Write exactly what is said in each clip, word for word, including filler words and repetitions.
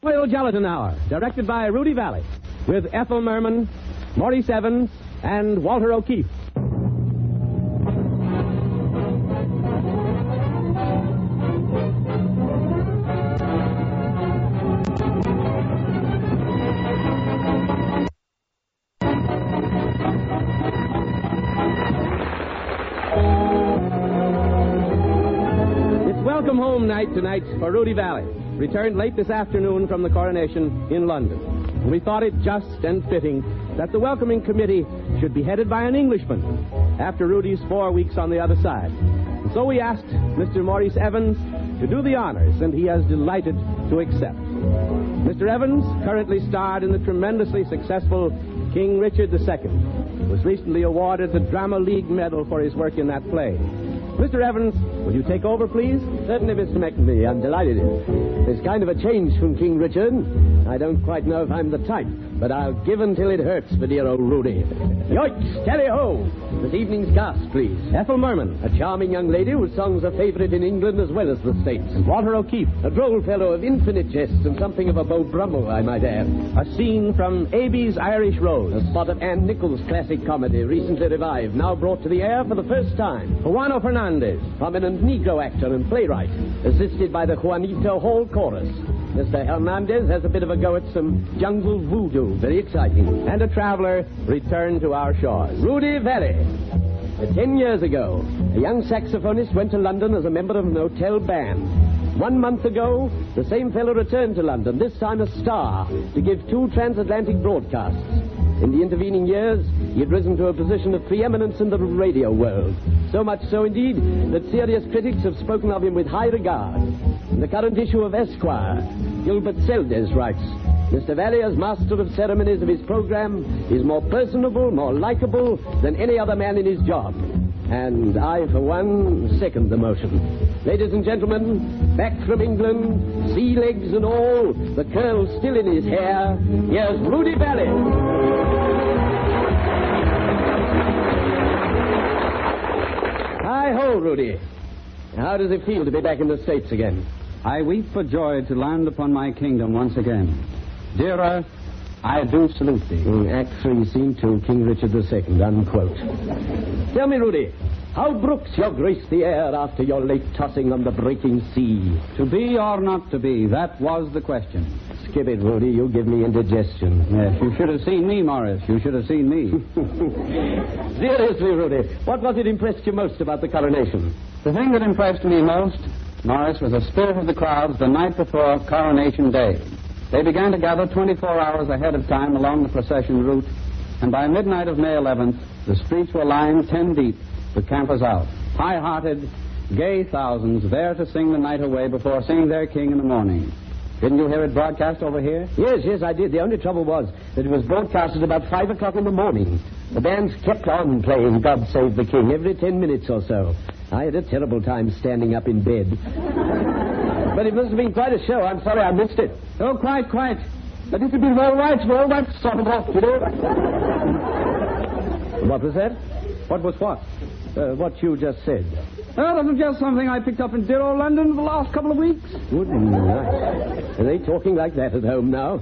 Oil Gelatin Hour, directed by Rudy Valley, with Ethel Merman, Maurice Evans, and Walter O'Keefe. Welcome home night tonight for Rudy Valley, returned late this afternoon from the coronation in London. And we thought it just and fitting that the welcoming committee should be headed by an Englishman after Rudy's four weeks on the other side. And so we asked Mister Maurice Evans to do the honors, and he has delighted to accept. Mister Evans currently starred in the tremendously successful King Richard the Second, was recently awarded the Drama League Medal for his work in that play. Mister Evans, will you take over, please? Certainly, Mister McNamee. I'm delighted. It's kind of a change from King Richard. I don't quite know if I'm the type, but I'll give until it hurts for dear old Rudy. Yoicks! Tally-ho! This evening's cast, please. Ethel Merman. A charming young lady whose songs are favorite in England as well as the States. And Walter O'Keefe. A droll fellow of infinite jests and something of a Beau Brummel, I might add. A scene from A B's Irish Rose. A spot of Anne Nichols' classic comedy, recently revived, now brought to the air for the first time. Juano Fernandez. Prominent Negro actor and playwright, assisted by the Juanito Hall Chorus. Mister Hernandez has a bit of a go at some jungle voodoo. Very exciting. And a traveler returned to our shores. Rudy Valley. Uh, ten years ago, a young saxophonist went to London as a member of an hotel band. One month ago, the same fellow returned to London, this time a star, to give two transatlantic broadcasts. In the intervening years, he had risen to a position of preeminence in the radio world. So much so, indeed, that serious critics have spoken of him with high regard. In the current issue of Esquire, Gilbert Seldes writes, Mister Valley, as master of ceremonies of his program, is more personable, more likable than any other man in his job. And I, for one, second the motion. Ladies and gentlemen, back from England, sea legs and all, the curls still in his hair, here's Rudy Valley. Hi-ho, Rudy. How does it feel to be back in the States again? I weep for joy to land upon my kingdom once again. Dear Earth, I do salute thee. In Act three, Scene two, King Richard the Second, unquote. Tell me, Rudy, how brooks your grace the air after your late tossing on the breaking sea? To be or not to be, that was the question. Skip it, Rudy, you give me indigestion. Yes, you should have seen me, Morris. You should have seen me. Seriously, Rudy, what was it impressed you most about the coronation? The thing that impressed me most, Morris, was the spirit of the crowds the night before Coronation Day. They began to gather twenty-four hours ahead of time along the procession route, and by midnight of May eleventh, the streets were lined ten deep with campers out. High-hearted, gay thousands there to sing the night away before seeing their king in the morning. Didn't you hear it broadcast over here? Yes, yes, I did. The only trouble was that it was broadcasted about five o'clock in the morning. The bands kept on playing God Save the King every ten minutes or so. I had a terrible time standing up in bed. But it must have been quite a show. I'm sorry I missed it. Oh, quite, quite. But it would be all right for all that sort of off, you know. What was that? What was what? Uh, what you just said. Oh, that was just something I picked up in dear old London for the last couple of weeks. Good night. Are they talking like that at home now?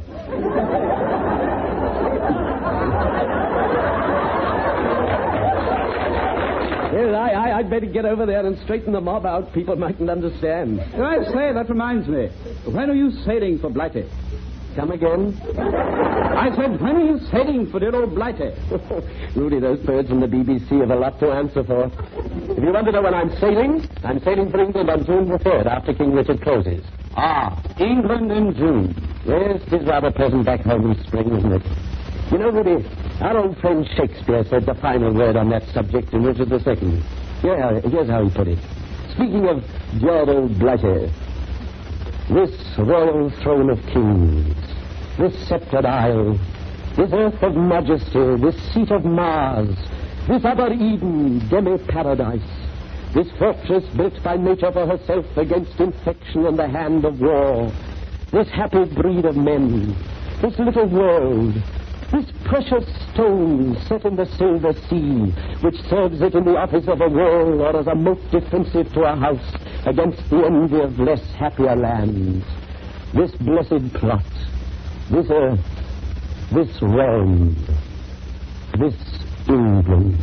Well, I, I, I'd better get over there and straighten the mob out. People mightn't understand. I say, that reminds me. When are you sailing for Blighty? Come again? I said, when are you sailing for dear old Blighty? Rudy, those birds from the B B C have a lot to answer for. If you want to know when I'm sailing, I'm sailing for England on June the third, after King Richard closes. Ah, England in June. Yes, it is rather pleasant back home in spring, isn't it? You know, Rudy, our old friend Shakespeare said the final word on that subject in Richard the Second. Yeah, here's how he put it. Speaking of dear old Blighty, this royal throne of kings, this sceptred isle, this earth of majesty, this seat of Mars, this other Eden, demi-paradise, this fortress built by nature for herself against infection and the hand of war, this happy breed of men, this little world, this precious stone set in the silver sea, which serves it in the office of a wall or as a moat defensive to a house against the envy of less happier lands. this blessed plot, this earth, this realm, this England.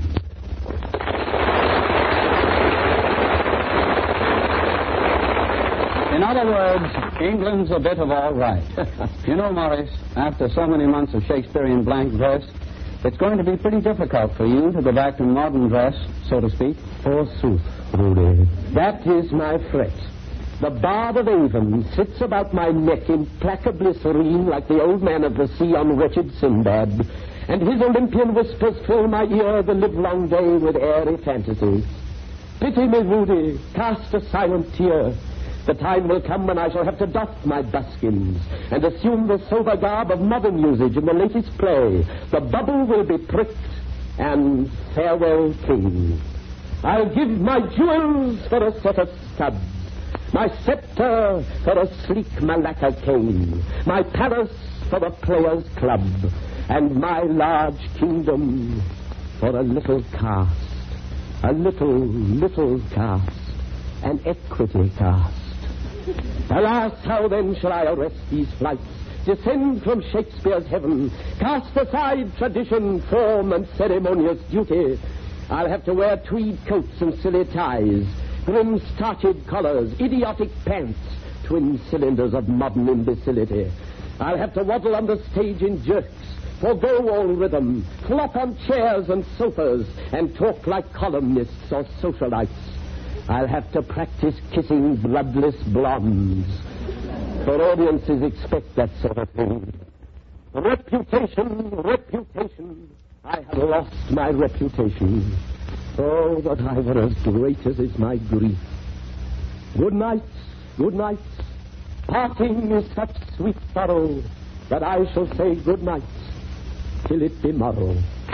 In other words, England's a bit of all right. You know, Morris, after so many months of Shakespearean blank verse, it's going to be pretty difficult for you to go back to modern dress, so to speak. Forsooth, Rudy, that is my fret. The bard of Avon sits about my neck implacably serene like the old man of the sea on wretched Sinbad, and his Olympian whispers fill my ear the livelong day with airy fantasies. Pity me, Rudy, cast a silent tear. The time will come when I shall have to doff my buskins and assume the sober garb of modern usage in the latest play. The bubble will be pricked, and farewell, king. I'll give my jewels for a set of studs, my scepter for a sleek Malacca cane, my palace for a player's club, and my large kingdom for a little cast, a little, little cast, an equity cast. Alas, how then shall I arrest these flights, descend from Shakespeare's heaven, cast aside tradition, form, and ceremonious duty? I'll have to wear tweed coats and silly ties, grim starched collars, idiotic pants, twin cylinders of modern imbecility. I'll have to waddle on the stage in jerks, forego all rhythm, flop on chairs and sofas, and talk like columnists or socialites. I'll have to practice kissing bloodless blondes, for audiences expect that sort of thing. Reputation, reputation. I have lost my reputation. Oh, that I were as great as is my grief. Good night, good night. Parting is such sweet sorrow that I shall say good night till it be morrow.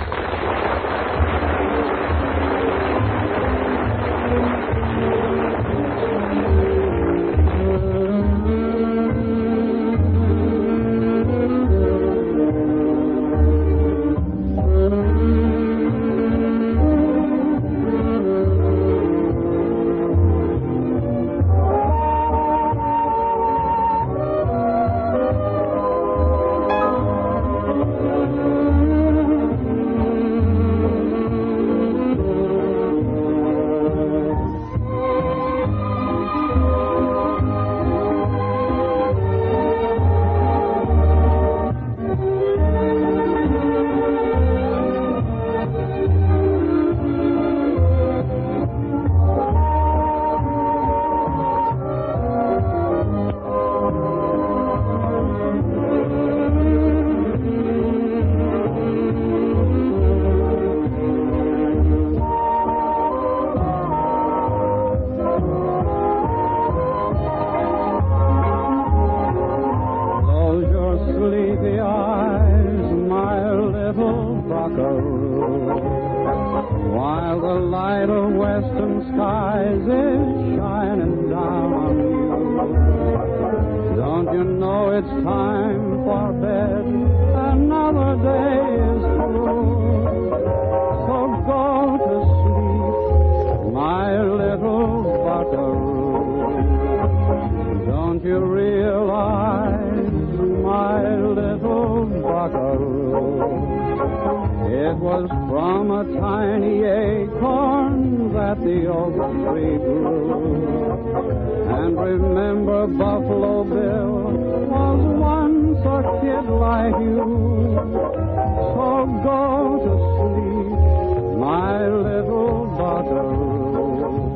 While the light of western skies is shining down on you, don't you know it's time for bed? Another day is through, so go to sleep, my little buckaroo. Don't you realize, my little buckaroo, it was from a tiny acorn that the oak tree grew. And remember, Buffalo Bill was once a kid like you. So go to sleep, my little buckaroo.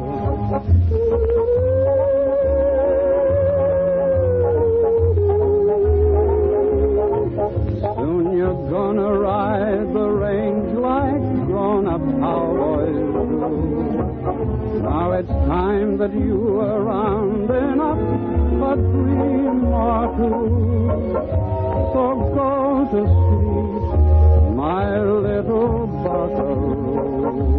Soon you're gonna ride the range like grown-up cowboys do. Now it's time that you were rounding up a dream or two. So go to sleep, my little buckaroo.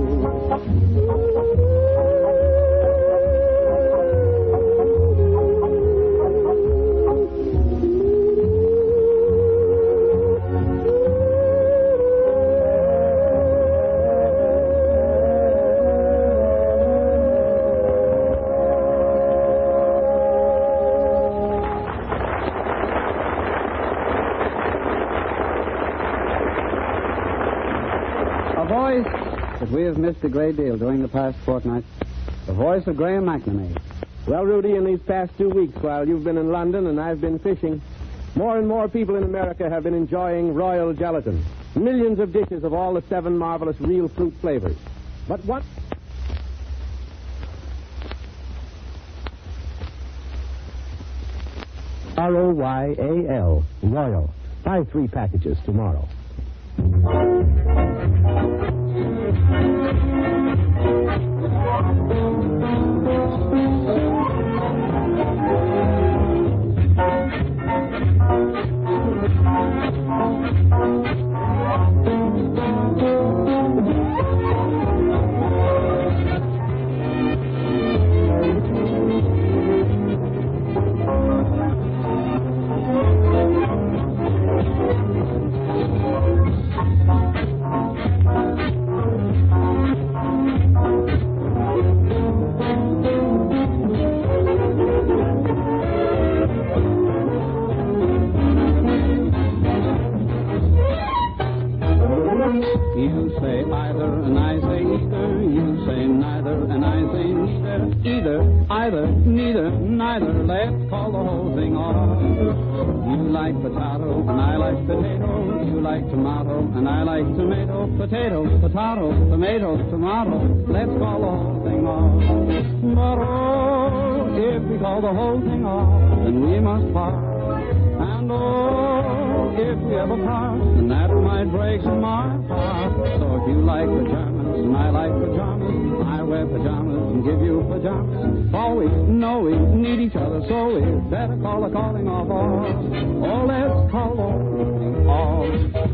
voice that we have missed a great deal during the past fortnight. The voice of Graham McNamee. Well, Rudy, in these past two weeks, while you've been in London and I've been fishing, more and more people in America have been enjoying royal gelatin. Millions of dishes of all the seven marvelous real fruit flavors. But what... R O Y A L, Royal. Buy three packages tomorrow. You say either, and I say either. You say neither, and I say neither. Either, either, neither, neither. Let's call the whole thing off. You like potato, and I like potato. You like tomato, and I like tomato. Potato, potato, tomato, tomato. Let's call the whole thing off. But oh, if we call the whole thing off, then we must part. And oh, if we ever part, then that might break my heart. So if you like pajamas and I like pajamas, I wear pajamas and give you pajamas. For we know we need each other, so we better call the calling off. Oh, let's call the calling off.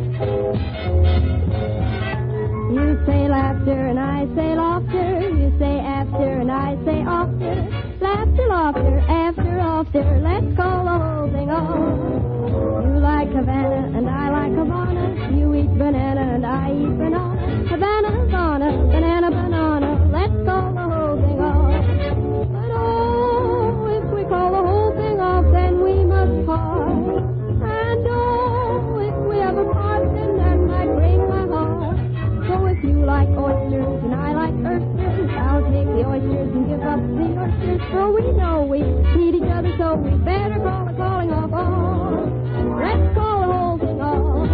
You say laughter and I say laughter. You say after and I say after. Laughter, laughter, after, after. Let's call the whole thing off. You like Havana and I like Havana. You eat banana and I eat banana. Havana, Havana, banana, banana. Let's call the whole thing off. But oh, if we call the whole thing off, then we must part. And oh, if we ever part, then that might break my heart. So if you like oysters and I like oysters, I'll take the oysters and give up the oysters. For we know we need each other, so we better call the calling off. Oh, let's call the whole thing off.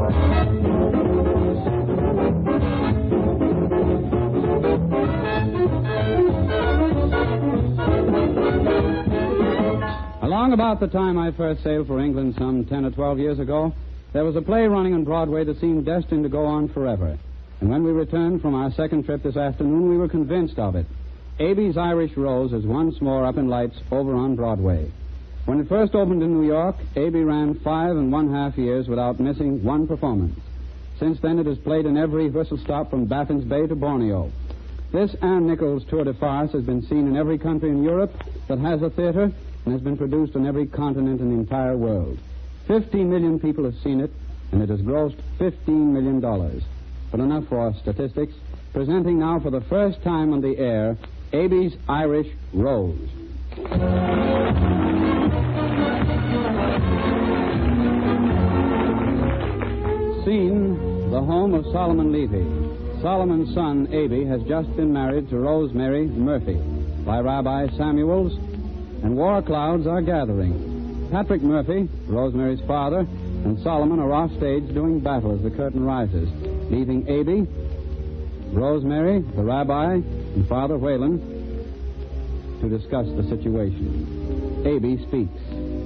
Along about the time I first sailed for England some ten or twelve years ago, there was a play running on Broadway that seemed destined to go on forever. And when we returned from our second trip this afternoon, we were convinced of it. Abbey's Irish Rose is once more up in lights over on Broadway. When it first opened in New York, Abbey ran five and one half years without missing one performance. Since then, it has played in every whistle stop from Baffin's Bay to Borneo. This Ann Nichols tour de farce has been seen in every country in Europe that has a theater and has been produced on every continent in the entire world. Fifty million people have seen it, and it has grossed fifteen million dollars. But enough for statistics. Presenting now for the first time on the air, Abbey's Irish Rose. Scene, the home of Solomon Levy. Solomon's son, Abbey, has just been married to Rosemary Murphy by Rabbi Samuels, and war clouds are gathering. Patrick Murphy, Rosemary's father, and Solomon are off stage doing battle as the curtain rises, leaving Abbey, Rosemary, the rabbi, and Father Whalen to discuss the situation. Abbey speaks.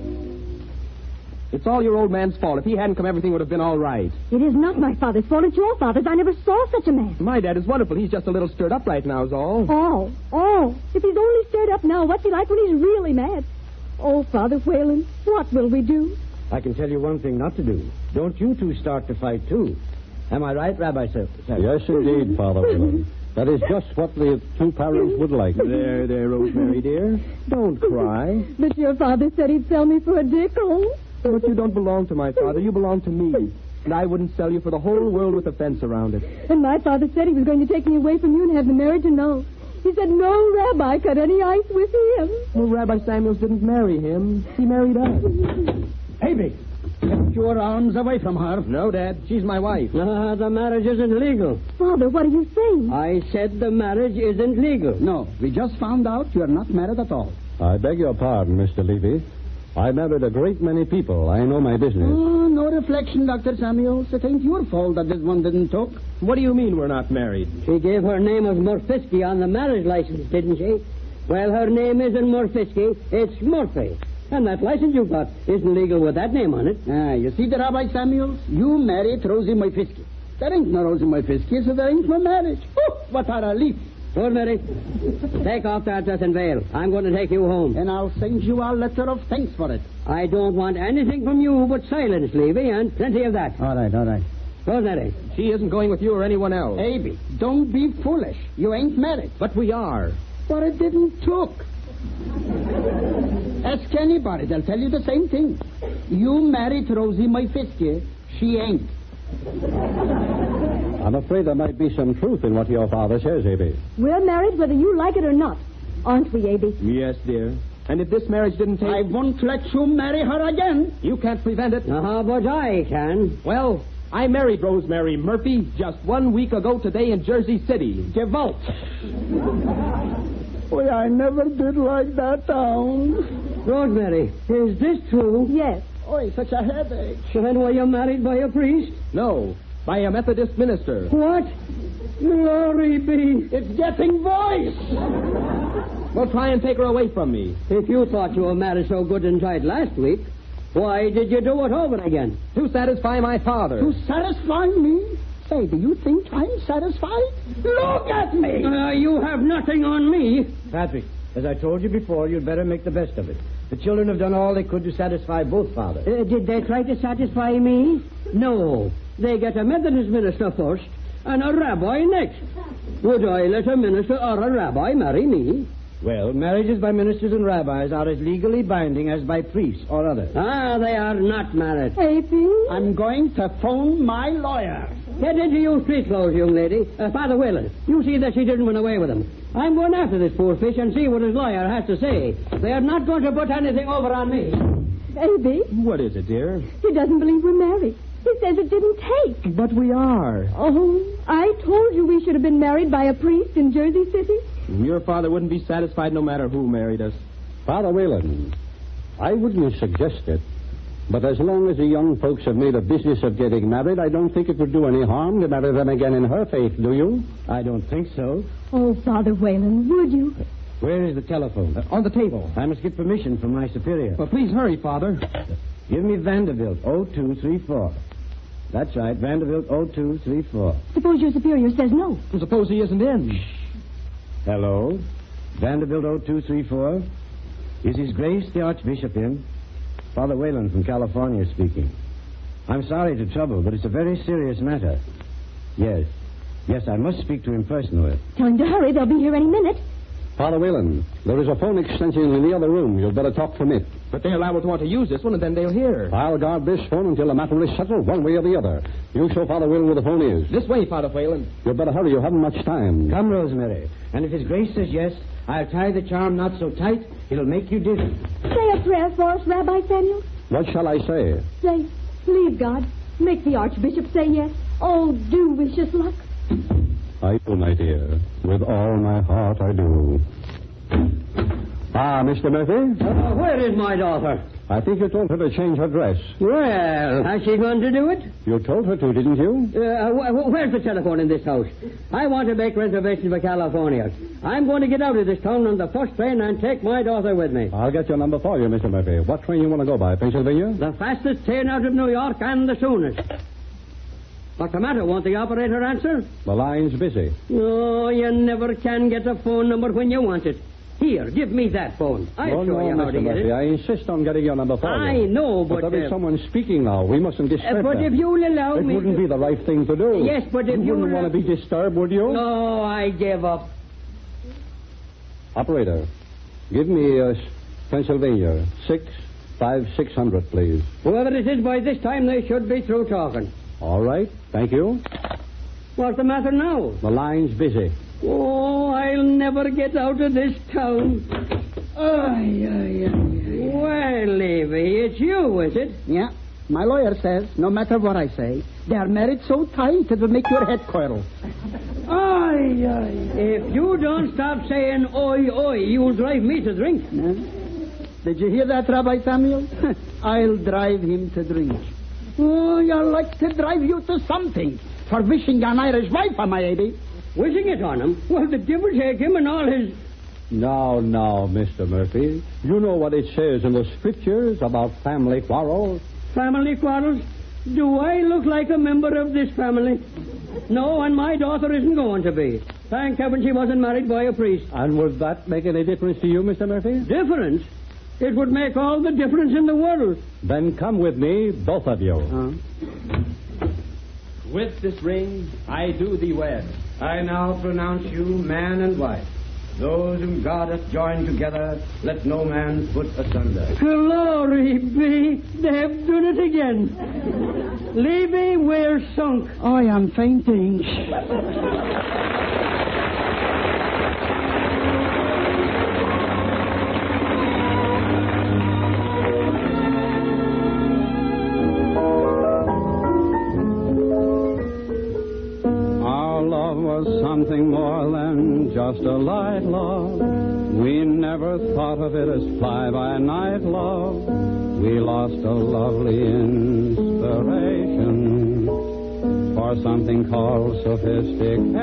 It's all your old man's fault. If he hadn't come, everything would have been all right. It is not my father's fault. It's your father's. I never saw such a man. My dad is wonderful. He's just a little stirred up right now is all. Oh, oh. If he's only stirred up now, what's he like when he's really mad? Oh, Father Whalen, what will we do? I can tell you one thing not to do. Don't you two start to fight, too. Am I right, Rabbi Sir? Yes, indeed, Father Whalen. That is just what the two parents would like. There, there, Rosemary, dear. Don't cry. But your father said he'd sell me for a nickel. But you don't belong to my father. You belong to me. And I wouldn't sell you for the whole world with a fence around it. And my father said he was going to take me away from you and have the marriage annulled. He said no rabbi cut any ice with him. Well, Rabbi Samuels didn't marry him. He married us. Abbey! Get your arms away from her. No, Dad. She's my wife. Uh, the marriage isn't legal. Father, what are you saying? I said the marriage isn't legal. No, we just found out you're not married at all. I beg your pardon, Mister Levy. I married a great many people. I know my business. Oh, no reflection, Doctor Samuels. It ain't your fault that this one didn't talk. What do you mean we're not married? She gave her name as Murphisky on the marriage license, didn't she? Well, her name isn't Murphisky. It's Murphy. And that license you got isn't legal with that name on it. Ah, you see the Rabbi Samuels? You married Rosie Murphisky. There ain't no Rosie Murphisky, so there ain't no marriage. Oh, what a relief. Rosemary, take off that dressing veil. I'm going to take you home. And I'll send you a letter of thanks for it. I don't want anything from you but silence, Levy, and plenty of that. All right, all right. Rosemary. She isn't going with you or anyone else. Abby, don't be foolish. You ain't married. But we are. But it didn't took. Ask anybody. They'll tell you the same thing. You married Rosie Murphisky. She ain't. I'm afraid there might be some truth in what your father says, Abby. We're married whether you like it or not. Aren't we, Abby? Yes, dear. And if this marriage didn't take... I won't let you marry her again. You can't prevent it. Uh-huh, but I can. Well, I married Rosemary Murphy just one week ago today in Jersey City. Gewalt. Boy, I never did like that town. Rosemary, is this true? Yes. Oh, such a headache. Then were you married by a priest? No, by a Methodist minister. What? Glory be. It's getting voice. Well, try and take her away from me. If you thought you were married so good and tight last week, why did you do it over again? To satisfy my father. To satisfy me? Say, do you think I'm satisfied? Look at me! Uh, you have nothing on me. Patrick, as I told you before, you'd better make the best of it. The children have done all they could to satisfy both fathers. Uh, did they try to satisfy me? No. They get a Methodist minister first and a rabbi next. Would I let a minister or a rabbi marry me? Well, marriages by ministers and rabbis are as legally binding as by priests or others. Ah, they are not married. Abby? I'm going to phone my lawyer. Get into your street clothes, young lady. Uh, Father Whalen, you see that she didn't run away with him. I'm going after this poor fish and see what his lawyer has to say. They are not going to put anything over on me. Abby? What is it, dear? He doesn't believe we're married. He says it didn't take. But we are. Oh, I told you we should have been married by a priest in Jersey City. Your father wouldn't be satisfied no matter who married us. Father Whalen, I wouldn't suggest it, but as long as the young folks have made a business of getting married, I don't think it would do any harm to marry them again in her faith, do you? I don't think so. Oh, Father Whalen, would you? Where is the telephone? Uh, on the table. I must get permission from my superior. Well, please hurry, Father. Give me Vanderbilt, oh two three four. That's right, Vanderbilt, oh two three four. Suppose your superior says no. Well, suppose he isn't in. Hello? Vanderbilt, oh two three four. Is His Grace the Archbishop in? Father Whalen from California speaking. I'm sorry to trouble, but it's a very serious matter. Yes. Yes, I must speak to him personally. Tell him to hurry. They'll be here any minute. Father Whalen, there is a phone extension in the other room. You'd better talk from it. But they're liable to want to use this one, and then they'll hear. I'll guard this phone until the matter is settled one way or the other. You show Father Whalen where the phone is. This way, Father Whalen. You'd better hurry. You haven't much time. Come, Rosemary. And if His Grace says yes, I'll tie the charm not so tight, it'll make you dizzy. Say a prayer for us, Rabbi Samuel. What shall I say? Say, please, God, make the Archbishop say yes. Oh, do wish us luck. I do, my dear. With all my heart, I do. Ah, Mister Murphy? Uh, where is my daughter? I think you told her to change her dress. Well, has she gone to do it? You told her to, didn't you? Uh, wh- where's the telephone in this house? I want to make reservations for California. I'm going to get out of this town on the first train and take my daughter with me. I'll get your number for you, Mister Murphy. What train you want to go by, Pennsylvania? The fastest train out of New York and the soonest. What's the matter? Won't the operator answer? The line's busy. No, you never can get a phone number when you want it. Here, give me that phone. I'll no, show no, you how Mister to get Murphy. it. I insist on getting your number for you. I know, but... But there is uh, someone speaking now. We mustn't disturb uh, But them. if you'll allow It me... wouldn't to... be the right thing to do. Yes, but if you you... wouldn't want to be disturbed, would you? No, I give up. Operator, give me uh, Pennsylvania. Six, five, six hundred, please. Whoever it is, by this time they should be through talking. All right. Thank you. What's the matter now? The line's busy. Oh, I'll never get out of this town. Ay, ay, ay, ay. Well, Levy, it's you, is it? Yeah. My lawyer says, no matter what I say, they are married so tight it will make your head coil. Aye, aye. If you don't stop saying oi, oi, you'll drive me to drink. Huh? Did you hear that, Rabbi Samuel? I'll drive him to drink. Oh, I'd like to drive you to something for wishing an Irish wife on my baby. Wishing it on him? Well, the devil take him and all his... Now, now, Mister Murphy. You know what it says in the scriptures about family quarrels? Family quarrels? Do I look like a member of this family? No, and my daughter isn't going to be. Thank heaven she wasn't married by a priest. And would that make any difference to you, Mister Murphy? Difference? It would make all the difference in the world. Then come with me, both of you. Huh? With this ring, I do thee wed. I now pronounce you man and wife. Those whom God hath joined together, let no man put asunder. Glory be, they have done it again. Levy, we're sunk. I am fainting. Something more than just a light love. We never thought of it as fly-by-night love. We lost a lovely inspiration for something called sophistication.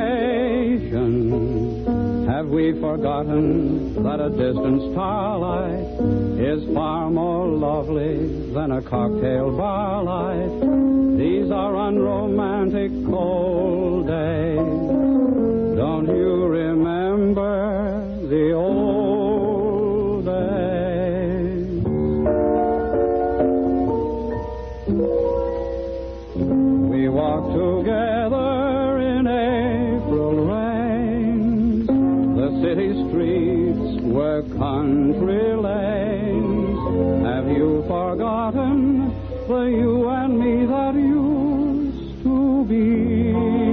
Have we forgotten that a distant starlight is far more lovely than a cocktail bar light? These are unromantic cold days. Don't you remember the old days? We walked together in April rains. The city streets were country lanes. Have you forgotten the you and me that used to be?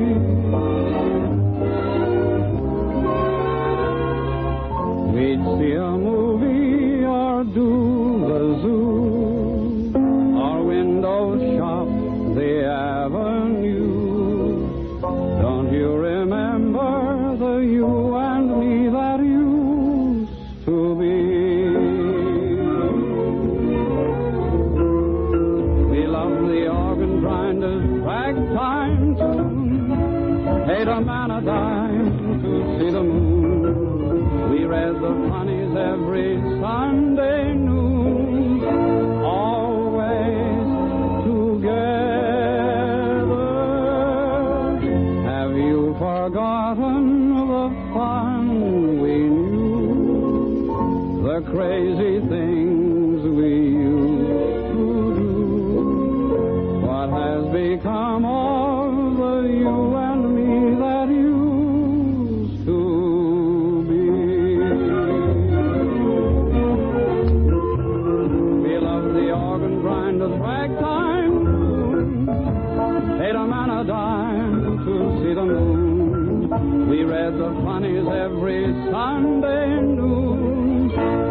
We'd see a movie or do the zoo or window shop the avenue. Don't you remember the you and me that used to be? We loved the organ grinder's ragtime tune, paid a man a dime to see the moon. We read the funnies every Sunday noon, always together. Have you forgotten the fun we knew, the crazy things we used to do? What has become of the you and me that used to? Ragtime tune, paid a man a dime to see the moon. We read the funnies every Sunday noon,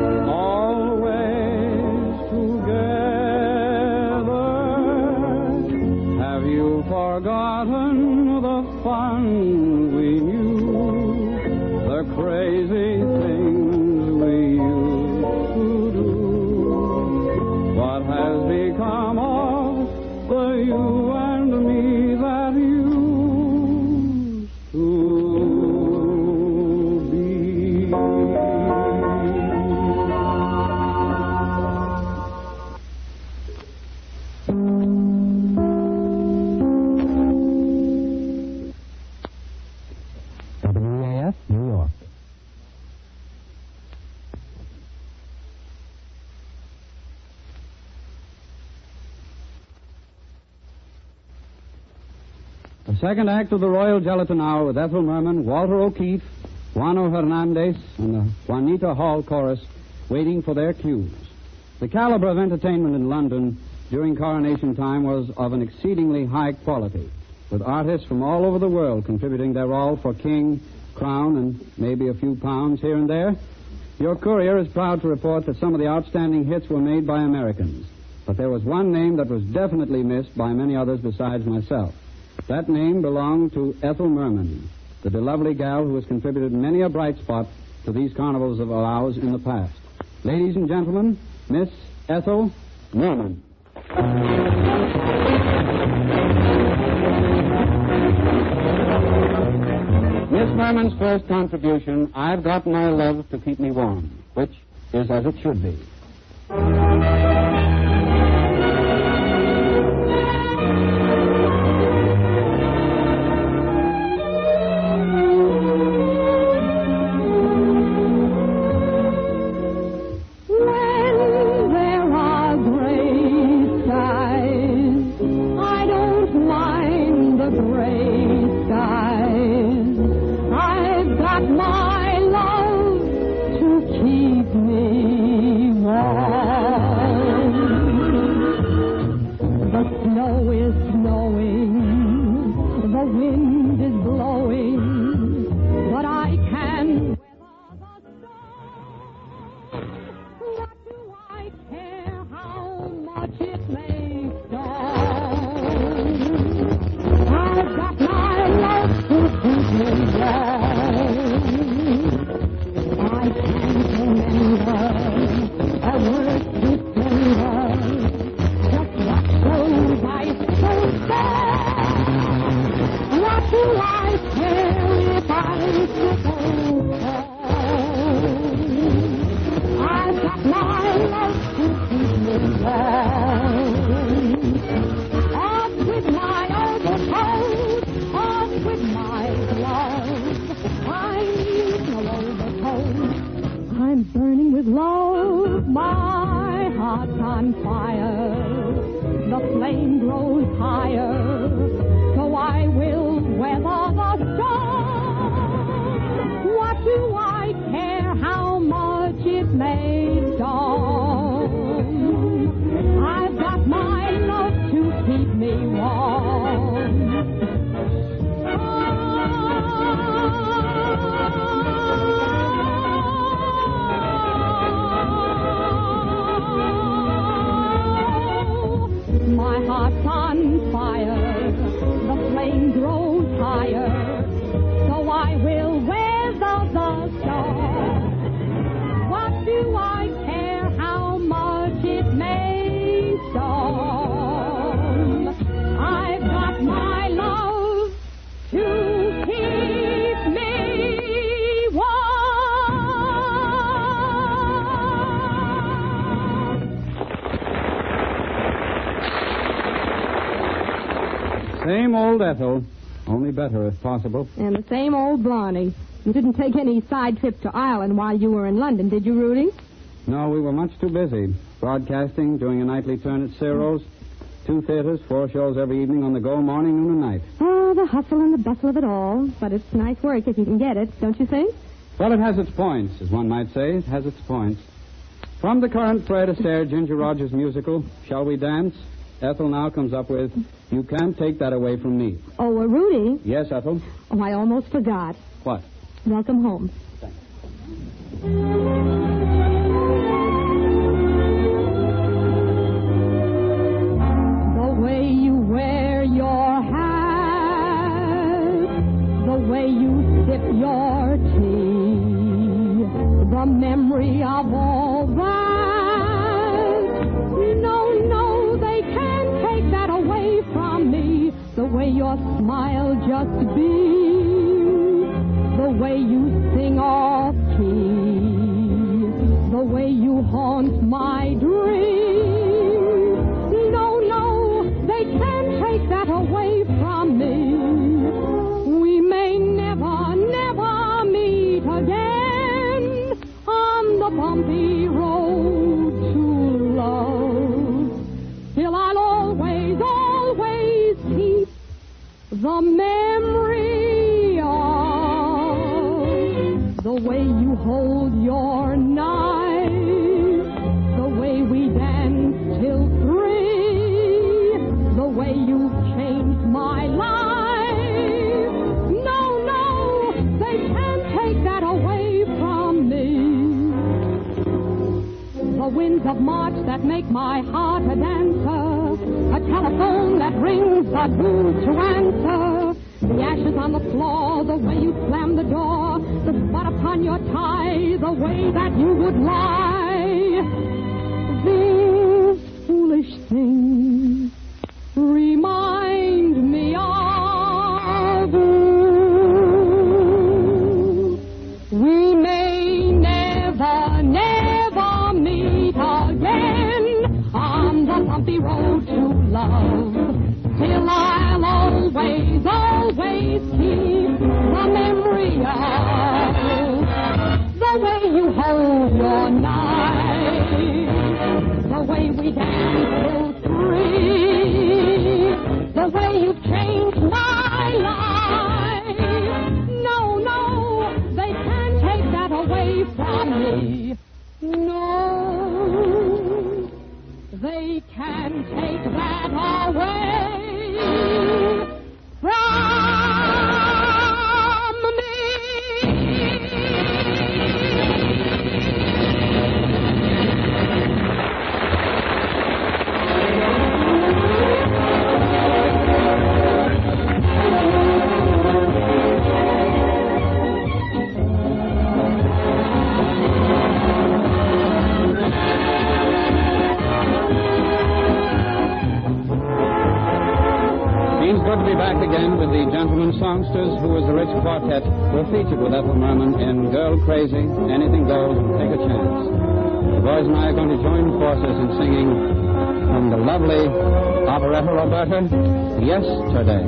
always together. Have you forgotten the fun we knew, the crazy things we used to do? What has become of the you and me that used to be? W A F, New York. The second act of the Royal Gelatin Hour with Ethel Merman, Walter O'Keefe, Juano Hernandez, and the Juanita Hall Chorus waiting for their cues. The caliber of entertainment in London during coronation time was of an exceedingly high quality, with artists from all over the world contributing their all for king, crown, and maybe a few pounds here and there. Your courier is proud to report that some of the outstanding hits were made by Americans. But there was one name that was definitely missed by many others besides myself. That name belonged to Ethel Merman, the lovely gal who has contributed many a bright spot to these carnivals of ours in the past. Ladies and gentlemen, Miss Ethel Merman. Miss Merman's first contribution, I've Got My Love to Keep Me Warm, which is as it should be. Same old Ethel, only better if possible. And the same old Blarney. You didn't take any side trip to Ireland while you were in London, did you, Rudy? No, we were much too busy. Broadcasting, doing a nightly turn at Ciro's, two theaters, four shows every evening on the go, morning, noon, and night. Oh, the hustle and the bustle of it all. But it's nice work if you can get it, don't you think? Well, it has its points, as one might say. It has its points. From the current Fred Astaire Ginger Rogers musical, Shall We Dance? Ethel now comes up with You Can't Take That Away From Me. Oh, uh, Rudy? Yes, Ethel? Oh, I almost forgot. What? Welcome home. Thanks. The way you wear your hat, the way you sip your tea, the memory of all that. No, no, they can't take that away from me. The way your smile just beams, the way you sing off key, the way you haunt my dreams. No, no, they can't take that away from me. We may never, never meet again on the bumpy road to love. Still, I'll always, always keep the memory of the way you hold your knife, the way we danced till three, the way you changed my life. No, no, they can't take that away from me. the winds of March that make my heart a dancer, a telephone that rings but who's to answer, the ashes on the floor, the way you slam the door, the spot upon your tie, the way that you would lie. These foolish things remind me of you. We may never, never meet again on the bumpy road to love. Still I'll always, always keep the memory of the way you hold your knife, the way we danced till three, the way you've changed my life. No, no, they can't take that away from me. No, they can't take that away from me. Good to be back again with the Gentlemen Songsters, who is the Rich Quartet. We're featured with Ethel Merman in Girl Crazy, Anything Goes, and Take a Chance. The boys and I are going to join forces in singing from the lovely operetta Roberta, Yesterday.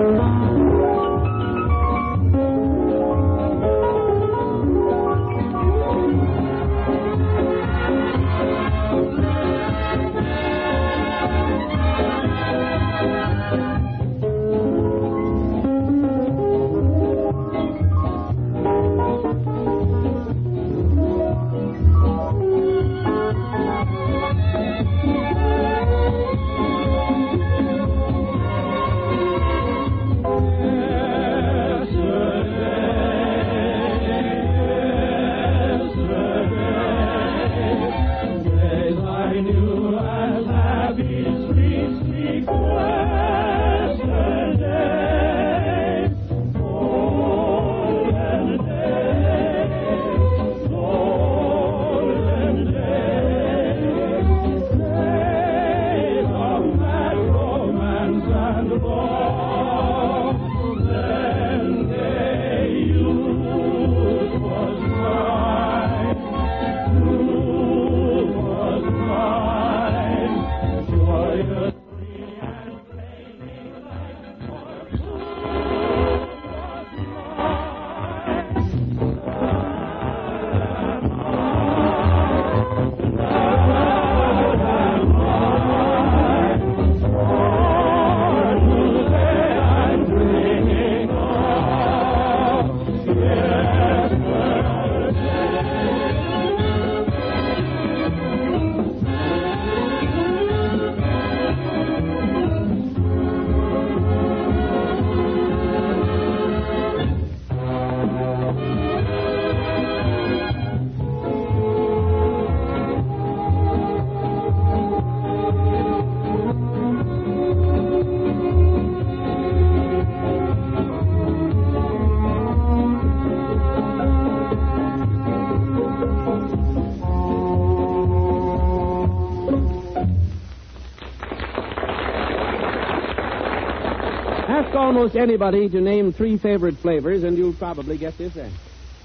Ask almost anybody to name three favorite flavors, and you'll probably get this answer.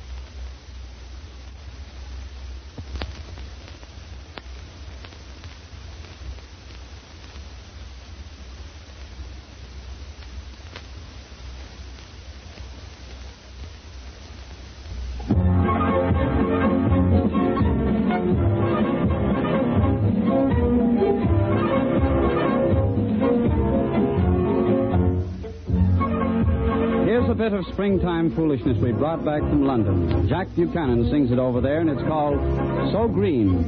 A bit of springtime foolishness we brought back from London. Jack Buchanan sings it over there, and it's called So Green.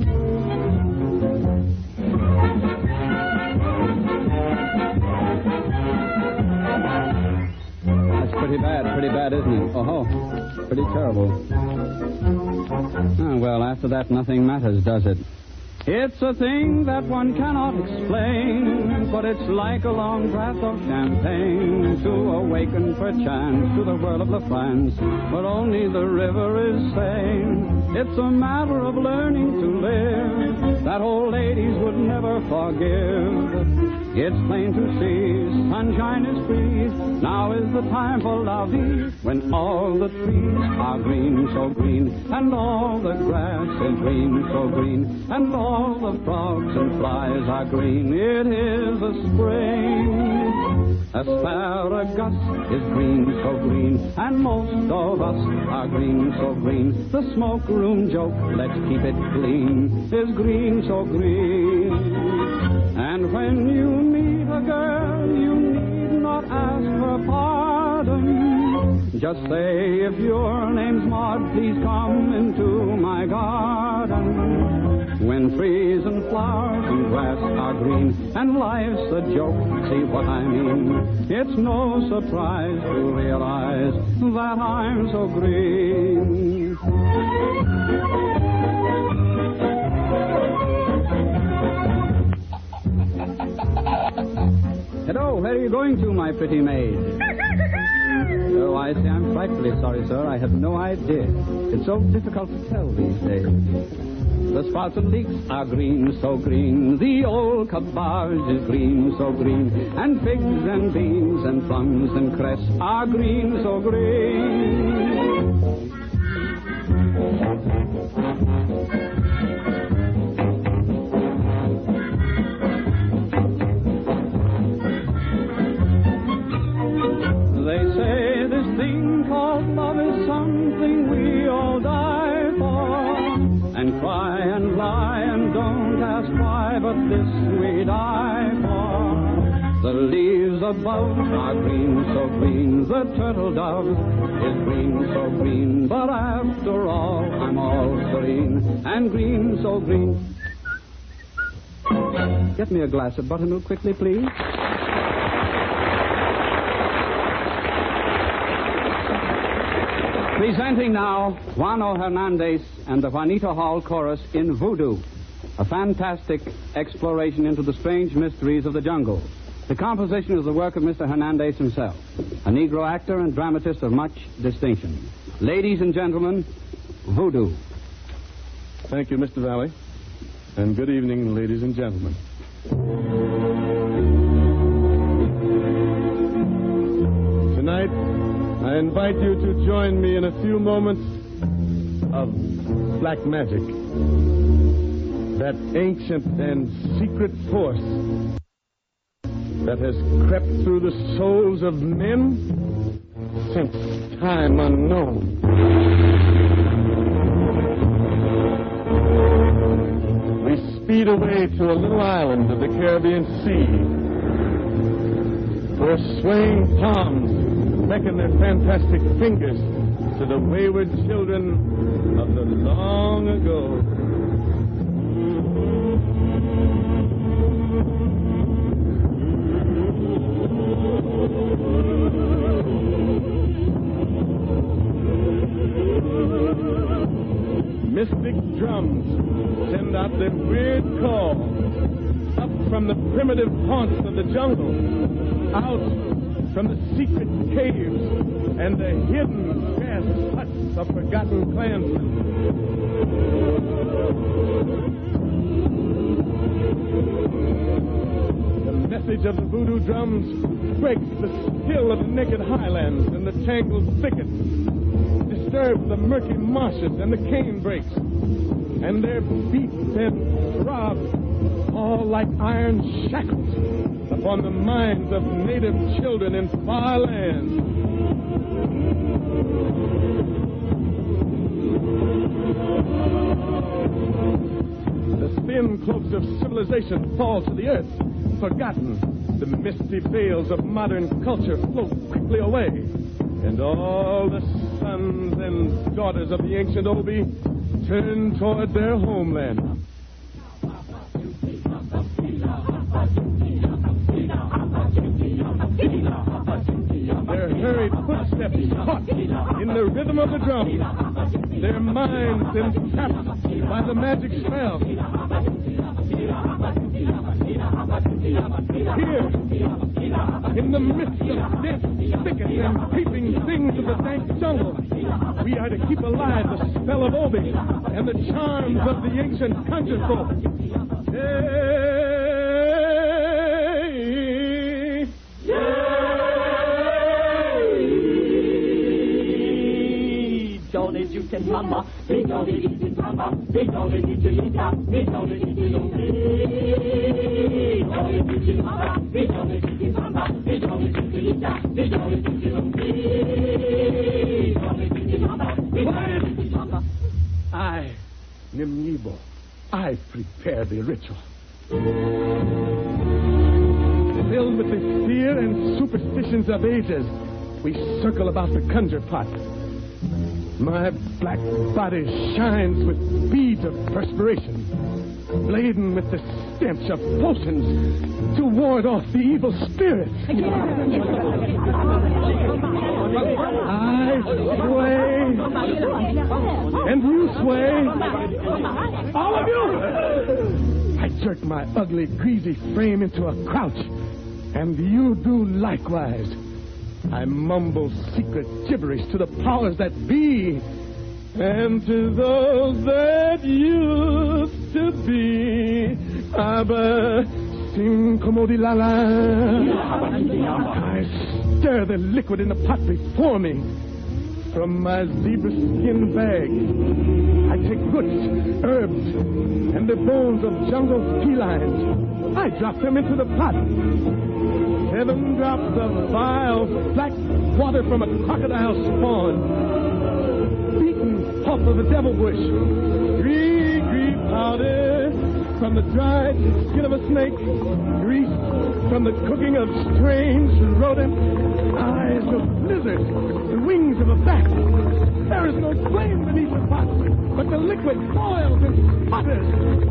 That's pretty bad, pretty bad, isn't it? Oh, pretty terrible. Oh, well, after that, nothing matters, does it? It's a thing that one cannot explain, but it's like a long draught of champagne to awaken perchance to the world of La France, but only the river is sane. It's a matter of learning to live that old ladies would never forgive. It's plain to see sunshine is free. Now is the time for la vie, when all the trees are green, so green, and all the grass is green, so green, and all the frogs and flies are green. It is a spring. Asparagus is green, so green, and most of us are green, so green. The smoke room joke, let's keep it clean, is green, so green. And when you meet a girl, you need not ask her pardon. Just say, if your name's Maud, please come into my garden. When trees and flowers and grass are green, and life's a joke, see what I mean. It's no surprise to realize that I'm so green. Hello, where are you going to, my pretty maid? Oh, I see. I'm frightfully sorry, sir. I have no idea. It's so difficult to tell these days. The sprouts and leeks are green, so green. The old cabbage is green, so green. And figs and beans and plums and cress are green, so green. They say this thing called love is something we all die for, and cry and lie and don't ask why, but this we die for. The leaves above are green, so green. The turtle dove is green, so green. But after all, I'm all serene and green, so green. Get me a glass of buttermilk quickly, please. Presenting now Juano Hernandez and the Juanito Hall Chorus in Voodoo, a fantastic exploration into the strange mysteries of the jungle. The composition is the work of Mister Hernandez himself, a Negro actor and dramatist of much distinction. Ladies and gentlemen, Voodoo. Thank you, Mister Valley, and good evening, ladies and gentlemen. Tonight, I invite you to join me in a few moments of black magic. That ancient and secret force that has crept through the souls of men since time unknown. We speed away to a little island of the Caribbean Sea, where swaying palms beckon their fantastic fingers to the wayward children of the long ago. Mystic drums send out their weird call up from the primitive haunts of the jungle, out from the secret caves and the hidden gas huts of forgotten clansmen. The message of the voodoo drums breaks the still of the naked highlands and the tangled thickets, disturbs the murky marshes and the cane brakes, and their beats and throbs all like iron shackles upon the minds of native children in far lands. The thin cloaks of civilization fall to the earth, forgotten. The misty veils of modern culture float quickly away, and all the sons and daughters of the ancient Obi turn toward their homeland. Their hurried footsteps caught in the rhythm of the drum. their minds entrapped by the magic spell. Here, in the midst of dense thickets and creeping things of the dank jungle, we are to keep alive the spell of Obi and the charms of the ancient country folk. Yay! Yay! Jolly Juicy Mama, be jolly Juicy Mama, be jolly Juicy Mama, be jolly Juicy Mama, jolly Juicy Mama, be jolly Juicy Mama, be jolly Juicy Mama, be jolly Juicy Mama, be jolly Juicy Mama. I, Nimnibo, I prepare the ritual. Filled with the fear and superstitions of ages, we circle about the conjure pot. My black body shines with beads of perspiration, laden with the stench of potions to ward off the evil spirits. I sway, and you sway, all of you. I jerk my ugly, greasy frame into a crouch, and you do likewise. I mumble secret gibberish to the powers that be, and to those that used to be. Aber sing comodi la la. I stir the liquid in the pot before me. From my zebra skin bag, I take roots, herbs, and the bones of jungle felines. I drop them into the pot. Seven drops of vile black water from a crocodile spawn. Beaten pulp of a devil bush. Gree, gree powder from the dried skin of a snake. Grease from the cooking of strange rodent. Eyes of lizards. The wings of a bat. There is no flame beneath the pot, but the liquid boils and sputters.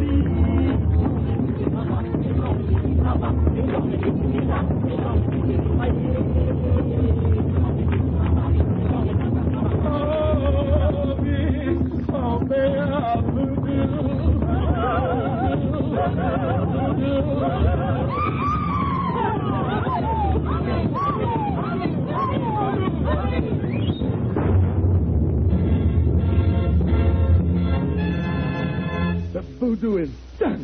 The voodoo is done.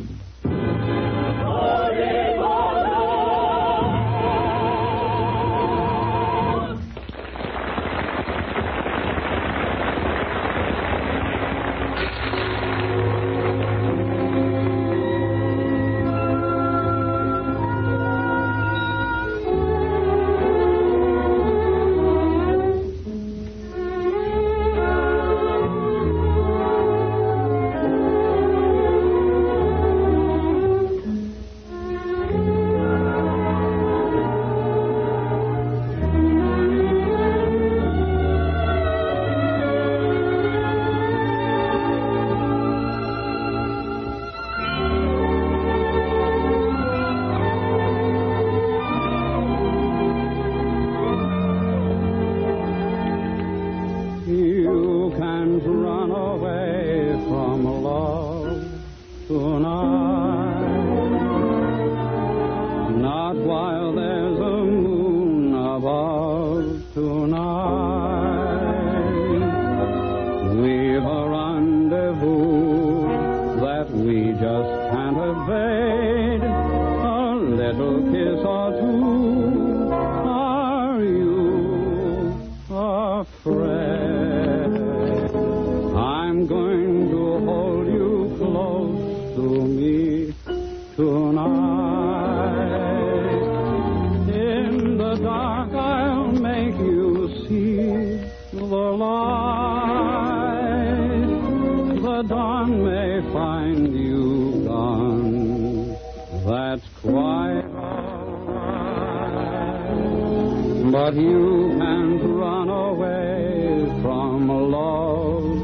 But you can't run away from love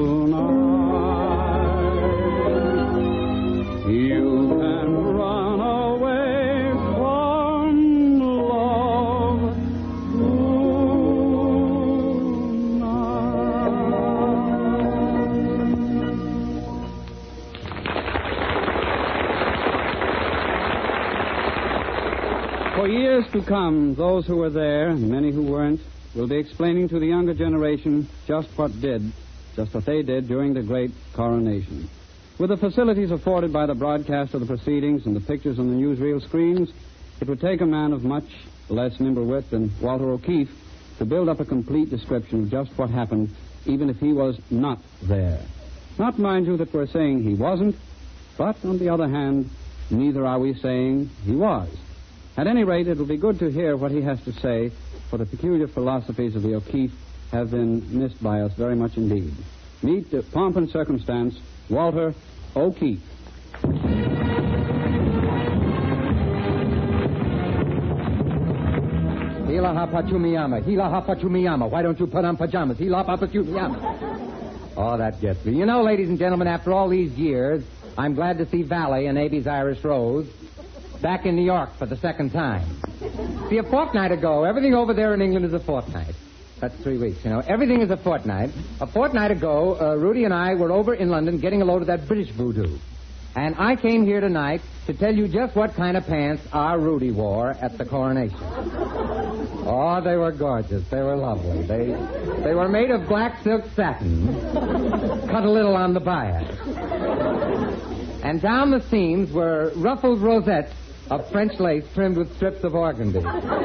tonight. You can run away from love tonight. years to come, those who were there, and many who weren't, will be explaining to the younger generation just what did, just what they did during the great coronation. With the facilities afforded by the broadcast of the proceedings and the pictures on the newsreel screens, it would take a man of much less nimble wit than Walter O'Keefe to build up a complete description of just what happened, even if he was not there. Not, mind you, that we're saying he wasn't, but, on the other hand, neither are we saying he was. At any rate, it'll be good to hear what he has to say, for the peculiar philosophies of the O'Keefe have been missed by us very much indeed. Meet the pomp and circumstance, Walter O'Keefe. Hila hapachumiyama, hila hapachumiyama. Why don't you put on pajamas? Hila hapachumiyama. Oh, that gets me. You know, ladies and gentlemen, after all these years, I'm glad to see Valley and Abe's Irish Rose back in New York for the second time. See, a fortnight ago, everything over there in England is a fortnight. That's three weeks, you know. Everything is a fortnight. A fortnight ago, uh, Rudy and I were over in London getting a load of that British voodoo. And I came here tonight to tell you just what kind of pants our Rudy wore at the coronation. Oh, they were gorgeous. They were lovely. They they were made of black silk satin, cut a little on the bias. And down the seams were ruffled rosettes of French lace trimmed with strips of organdy.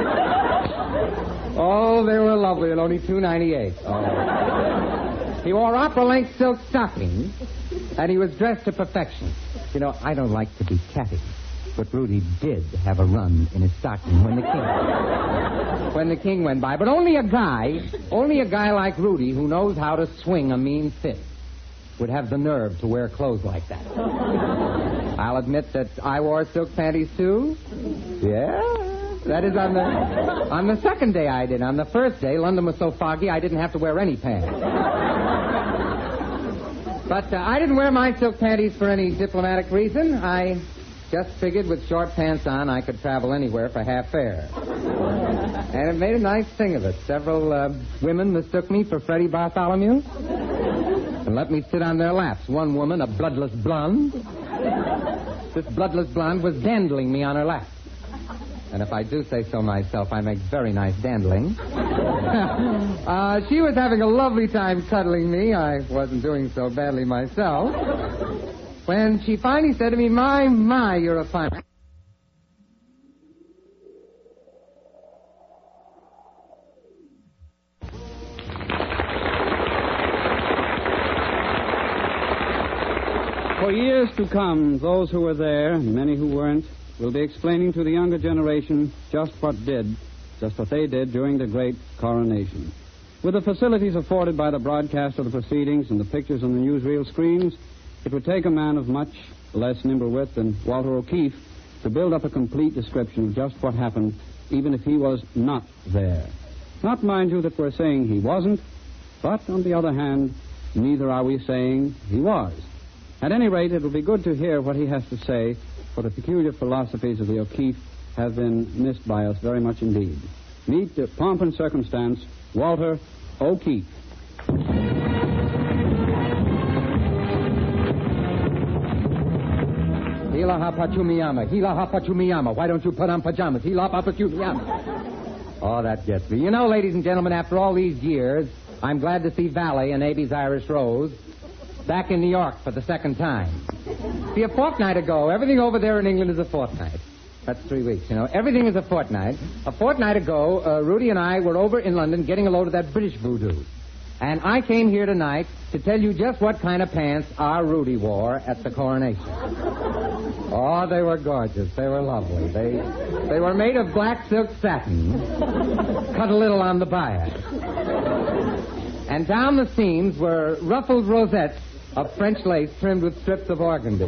Oh, they were lovely at only two ninety-eight. Oh. He wore opera-length silk stockings, and he was dressed to perfection. You know, I don't like to be catty, but Rudy did have a run in his stocking when the king when the king went by. But only a guy, only a guy like Rudy who knows how to swing a mean fist would have the nerve to wear clothes like that. I'll admit that I wore silk panties too. Yeah, that is on the on the second day I did. On the first day, London was so foggy I didn't have to wear any pants. But uh, I didn't wear my silk panties for any diplomatic reason. I just figured with short pants on I could travel anywhere for half fare. And it made a nice thing of it. Several uh, women mistook me for Freddie Bartholomew and let me sit on their laps. One woman, a bloodless blonde, this bloodless blonde was dandling me on her lap. And if I do say so myself, I make very nice dandling. uh, she was having a lovely time cuddling me. I wasn't doing so badly myself. When she finally said to me, my, my, you're a fine... For years to come, those who were there, and many who weren't, will be explaining to the younger generation just what did, just what they did during the great coronation. With the facilities afforded by the broadcast of the proceedings and the pictures on the newsreel screens, it would take a man of much less nimble wit than Walter O'Keefe to build up a complete description of just what happened, even if he was not there. Not, mind you, that we're saying he wasn't, but, on the other hand, neither are we saying he was. At any rate, it'll be good to hear what he has to say, for the peculiar philosophies of the O'Keefe have been missed by us very much indeed. Meet the pomp and circumstance, Walter O'Keefe. Hila hapachumiyama, hila hapachumiyama. Why don't you put on pajamas? Hila hapachumiyama. Oh, that gets me. You know, ladies and gentlemen, after all these years, I'm glad to see Valley and Abe's Irish Rose back in New York for the second time. See, a fortnight ago, everything over there in England is a fortnight. That's three weeks, you know. Everything is a fortnight. A fortnight ago, uh, Rudy and I were over in London getting a load of that British voodoo. And I came here tonight to tell you just what kind of pants our Rudy wore at the coronation. Oh, they were gorgeous. They were lovely. They they were made of black silk satin, cut a little on the bias. And down the seams were ruffled rosettes of French lace trimmed with strips of organdy.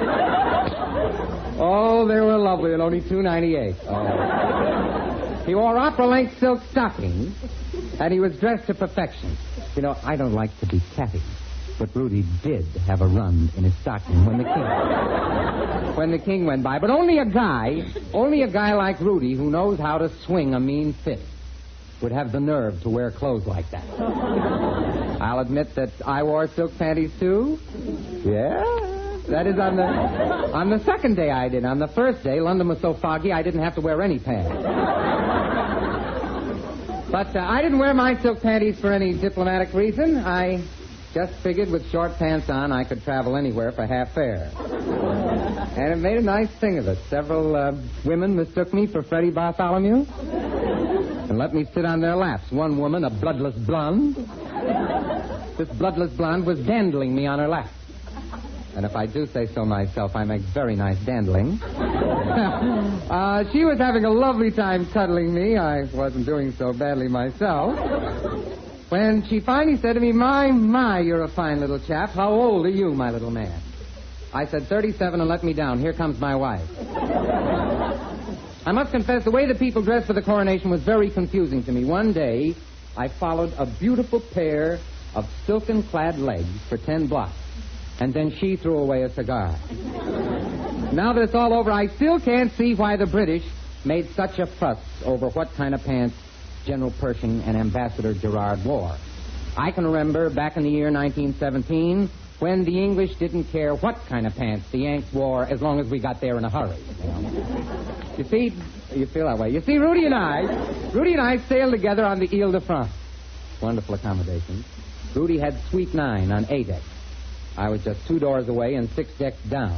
Oh, they were lovely at only two ninety-eight. Oh. He wore opera-length silk stockings, and he was dressed to perfection. You know, I don't like to be catty, but Rudy did have a run in his stocking when the king when the king went by. But only a guy, only a guy like Rudy who knows how to swing a mean fist would have the nerve to wear clothes like that. I'll admit that I wore silk panties too. Yeah, That is on the on the second day I did. On the first day, London was so foggy I didn't have to wear any pants. But uh, I didn't wear my silk panties for any diplomatic reason. I just figured with short pants on I could travel anywhere for half fare. And it made a nice thing of it. Several uh, women mistook me for Freddie Bartholomew and let me sit on their laps. One woman, a bloodless blonde. This bloodless blonde was dandling me on her lap. And if I do say so myself, I make very nice dandling. uh, she was having a lovely time cuddling me. I wasn't doing so badly myself. When she finally said to me, my, my, you're a fine little chap. How old are you, my little man? I said, thirty-seven, and let me down. Here comes my wife. I must confess, the way the people dressed for the coronation was very confusing to me. One day, I followed a beautiful pair of silken-clad legs for ten blocks. And then she threw away a cigar. Now that it's all over, I still can't see why the British made such a fuss over what kind of pants General Pershing and Ambassador Gerard wore. I can remember back in the year nineteen seventeen when the English didn't care what kind of pants the Yanks wore as long as we got there in a hurry. You know? You see, you feel that way. You see, Rudy and I, Rudy and I sailed together on the Ile de France. Wonderful accommodation. Rudy had Suite nine on A deck. I was just two doors away and six decks down.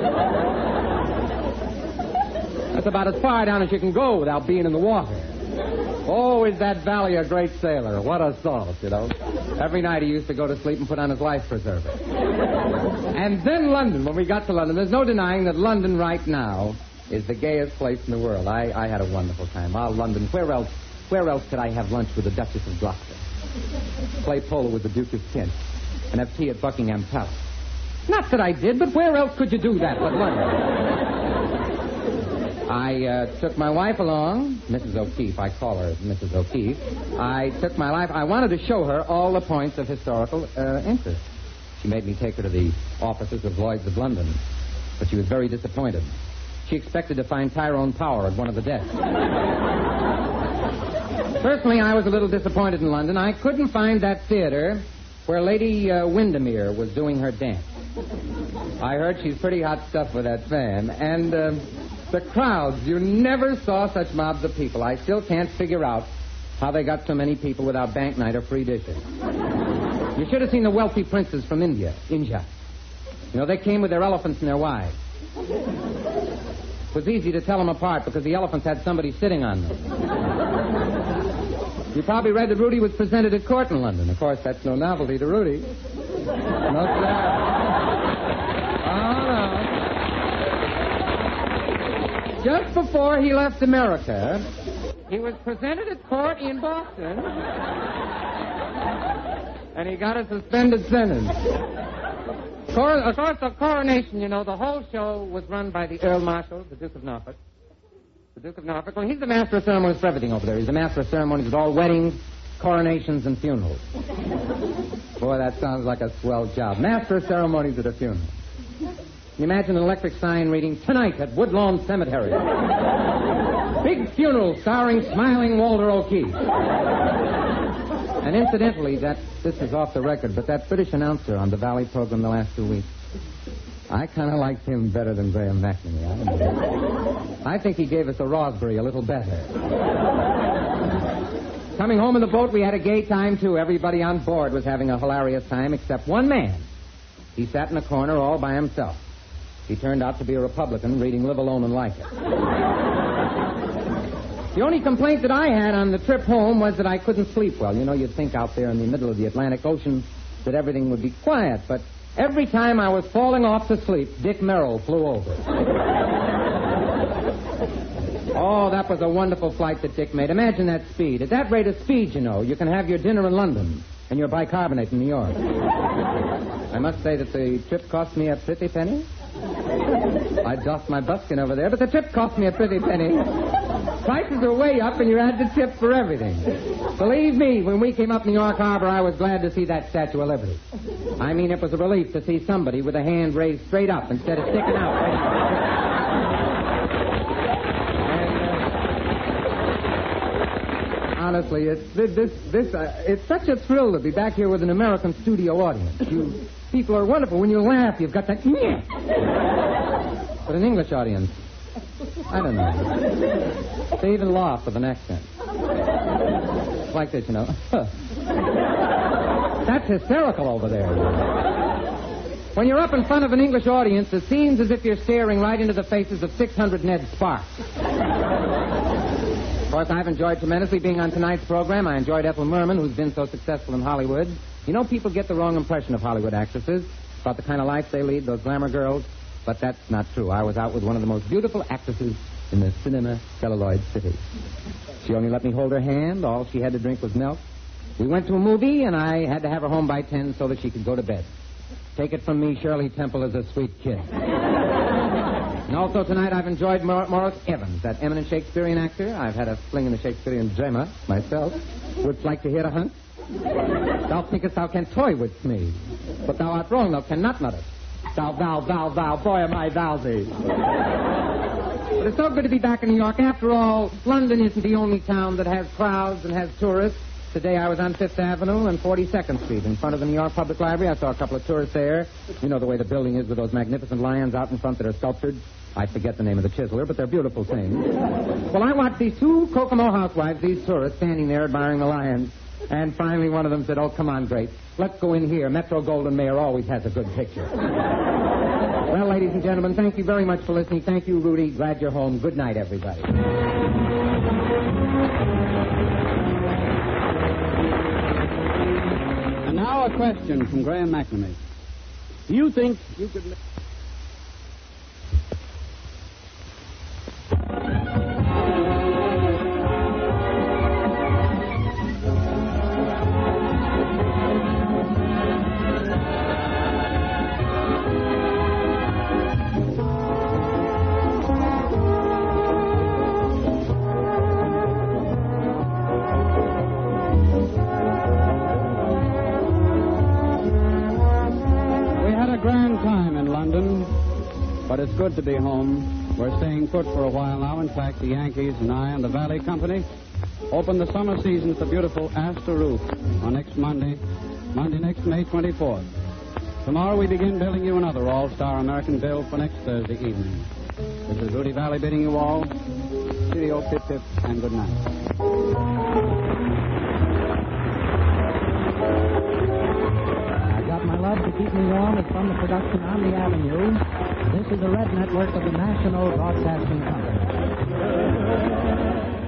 That's about as far down as you can go without being in the water. Oh, is that Valley a great sailor? What a salt, you know. Every night he used to go to sleep and put on his life preserver. And then London, when we got to London, there's no denying that London right now is the gayest place in the world. I, I had a wonderful time. Ah, London, where else, where else could I have lunch with the Duchess of Gloucester? Play polo with the Duke of Kent? And have tea at Buckingham Palace. Not that I did, but where else could you do that but London? I uh, took my wife along, Missus O'Keefe. I call her Missus O'Keefe. I took my wife. I wanted to show her all the points of historical uh, interest. She made me take her to the offices of Lloyd's of London, but she was very disappointed. She expected to find Tyrone Power at one of the desks. Personally, I was a little disappointed in London. I couldn't find that theater where Lady uh, Windermere was doing her dance. I heard she's pretty hot stuff with that fan. And uh, the crowds, you never saw such mobs of people. I still can't figure out how they got so many people without bank night or free dishes. You should have seen the wealthy princes from India, India. You know, they came with their elephants and their wives. It was easy to tell them apart because the elephants had somebody sitting on them. You probably read that Rudy was presented at court in London. Of course, that's no novelty to Rudy. No, sir. Oh, no. Just before he left America, he was presented at court in Boston, and he got a suspended sentence. Of course, of course, the coronation, you know, the whole show was run by the Earl Marshal, the Duke of Norfolk. The Duke of Norfolk, well, he's the master of ceremonies for everything over there. He's the master of ceremonies at all weddings, coronations, and funerals. Boy, that sounds like a swell job. Master of ceremonies at a funeral. Can you imagine an electric sign reading, tonight at Woodlawn Cemetery. Big funeral starring smiling Walter O'Keefe. And incidentally, that this is off the record, but that British announcer on the Valley program the last two weeks, I kind of liked him better than Graham McNamee. I, I think he gave us a raspberry a little better. Coming home in the boat, we had a gay time, too. Everybody on board was having a hilarious time, except one man. He sat in a corner all by himself. He turned out to be a Republican reading Live Alone and Like It. The only complaint that I had on the trip home was that I couldn't sleep well. You know, you'd think out there in the middle of the Atlantic Ocean that everything would be quiet, but every time I was falling off to sleep, Dick Merrill flew over. Oh, that was a wonderful flight that Dick made. Imagine that speed. At that rate of speed, you know, you can have your dinner in London and your bicarbonate in New York. I must say that the trip cost me a pretty penny. I doffed my buskin over there, but the trip cost me a pretty penny. Prices are way up, and you had to tip for everything. Believe me, when we came up New York Harbor, I was glad to see that Statue of Liberty. I mean, it was a relief to see somebody with a hand raised straight up instead of sticking out. And, uh, honestly, it's this this uh, it's such a thrill to be back here with an American studio audience. You People are wonderful. When you laugh, you've got that... But an English audience, I don't know. They even laugh with an accent. It's like this, you know. That's hysterical over there. When you're up in front of an English audience, it seems as if you're staring right into the faces of six hundred Ned Sparks. Of course, I've enjoyed tremendously being on tonight's program. I enjoyed Ethel Merman, who's been so successful in Hollywood. You know, people get the wrong impression of Hollywood actresses, about the kind of life they lead, those glamour girls. But that's not true. I was out with one of the most beautiful actresses in the cinema celluloid city. She only let me hold her hand. All she had to drink was milk. We went to a movie, and I had to have her home by ten so that she could go to bed. Take it from me, Shirley Temple is a sweet kid. And also tonight I've enjoyed Mor- Morris Evans, that eminent Shakespearean actor. I've had a fling in the Shakespearean drama myself. Wouldst like to hear a hunt? Thou thinkest thou canst toy with me, but thou art wrong, thou cannot nutter. Thou, thou, thou, thou, boy am I thou thee. But it's so good to be back in New York. After all, London isn't the only town that has crowds and has tourists. Today I was on Fifth Avenue and forty-second Street in front of the New York Public Library. I saw a couple of tourists there. You know the way the building is with those magnificent lions out in front that are sculptured. I forget the name of the chiseler, but they're beautiful things. Well, I watched these two Kokomo housewives, these tourists, standing there admiring the lions. And finally one of them said, oh, come on, Grace. Let's go in here. Metro-Goldwyn-Mayer always has a good picture. Well, ladies and gentlemen, thank you very much for listening. Thank you, Rudy. Glad you're home. Good night, everybody. And now a question from Graham McNamee. Do you think you could... Li- But it's good to be home. We're staying put for a while now. In fact, the Yankees and I and the Valley Company open the summer season at the beautiful Astor Roof on next Monday, Monday next May twenty-fourth. Tomorrow we begin building you another all-star American bill for next Thursday evening. This is Rudy Valley bidding you all cheerio, pip, pip, and good night. My love to keep me warm is from the production on the Avenue. This is the Red Network of the National Broadcasting Company.